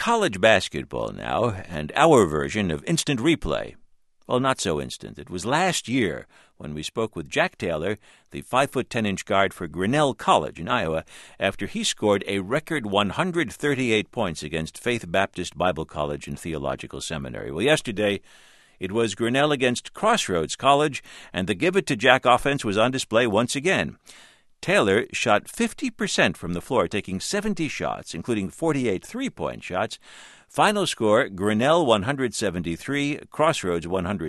college basketball now, and our version of instant replay. Well, not so instant. It was last year when we spoke with Jack Taylor, the 5'10" guard for Grinnell College in Iowa, after he scored a record 138 points against Faith Baptist Bible College and Theological Seminary. Well, yesterday it was Grinnell against Crossroads College, and the Give It to Jack offense was on display once again. Taylor shot 50% from the floor, taking 70 shots, including 48 three-point shots. Final score, Grinnell 173, Crossroads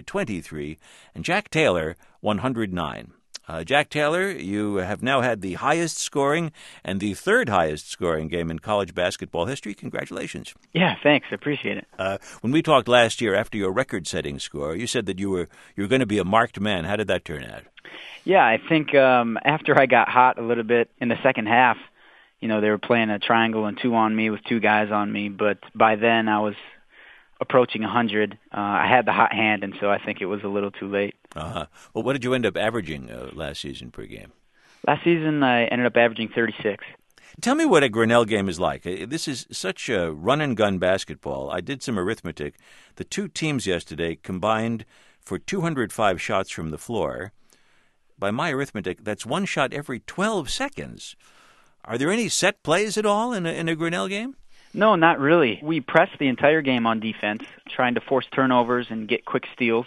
123, and Jack Taylor 109. Jack Taylor, you have now had the highest scoring and the third highest scoring game in college basketball history. Congratulations. Yeah, thanks. I appreciate it. When we talked last year after your record-setting score, you said that you were going to be a marked man. How did that turn out? Yeah, I think after I got hot a little bit in the second half, they were playing a triangle and two on me with two guys on me. But by then I was approaching 100. I had the hot hand, and so I think it was a little too late. Well, what did you end up averaging last season per game? Last season I ended up averaging 36. Tell me what a Grinnell game is like. This is such a run-and-gun basketball. I did some arithmetic. The two teams yesterday combined for 205 shots from the floor. By my arithmetic, that's one shot every 12 seconds. Are there any set plays at all in a Grinnell game? No, not really. We pressed the entire game on defense, trying to force turnovers and get quick steals.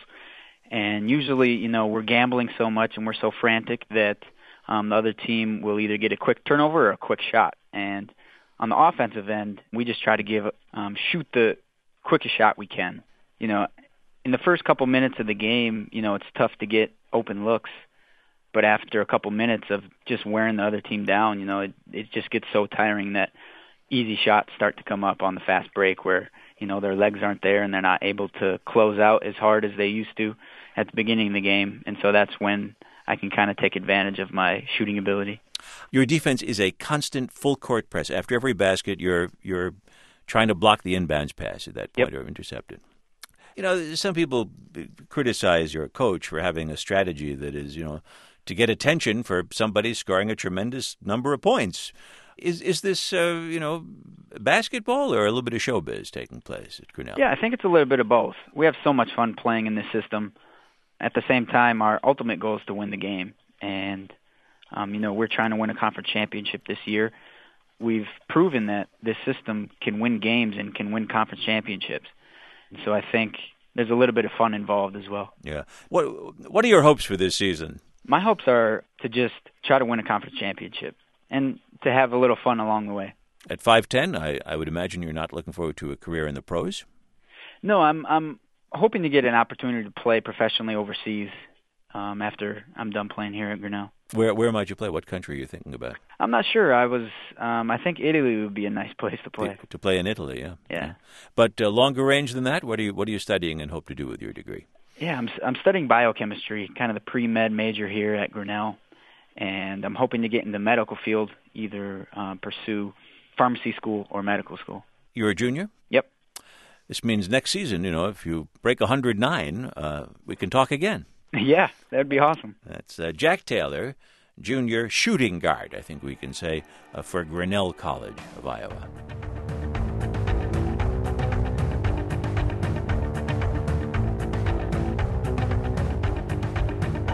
And usually, we're gambling so much and we're so frantic that the other team will either get a quick turnover or a quick shot. And on the offensive end, we just try to shoot the quickest shot we can. In the first couple minutes of the game, it's tough to get open looks. But after a couple minutes of just wearing the other team down, it just gets so tiring that easy shots start to come up on the fast break where, their legs aren't there and they're not able to close out as hard as they used to at the beginning of the game. And so that's when I can kind of take advantage of my shooting ability. Your defense is a constant full-court press. After every basket, you're trying to block the inbounds pass at that point or intercept it. Some people criticize your coach for having a strategy that is, to get attention for somebody scoring a tremendous number of points. Is this, basketball or a little bit of showbiz taking place at Grinnell? Yeah, I think it's a little bit of both. We have so much fun playing in this system. At the same time, our ultimate goal is to win the game. And, we're trying to win a conference championship this year. We've proven that this system can win games and can win conference championships. And so I think there's a little bit of fun involved as well. Yeah. What are your hopes for this season? My hopes are to just try to win a conference championship and to have a little fun along the way. At 5'10", I would imagine you're not looking forward to a career in the pros? No, I'm hoping to get an opportunity to play professionally overseas after I'm done playing here at Grinnell. Where might you play? What country are you thinking about? I'm not sure. I think Italy would be a nice place to play. To play in Italy, yeah. Yeah. But longer range than that? What are you studying and hope to do with your degree? Yeah, I'm studying biochemistry, kind of the pre-med major here at Grinnell, and I'm hoping to get in the medical field, either pursue pharmacy school or medical school. You're a junior? Yep. This means next season, if you break 109, we can talk again. Yeah, that'd be awesome. That's Jack Taylor, junior shooting guard, I think we can say, for Grinnell College of Iowa.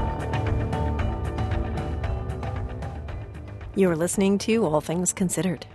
You're listening to All Things Considered.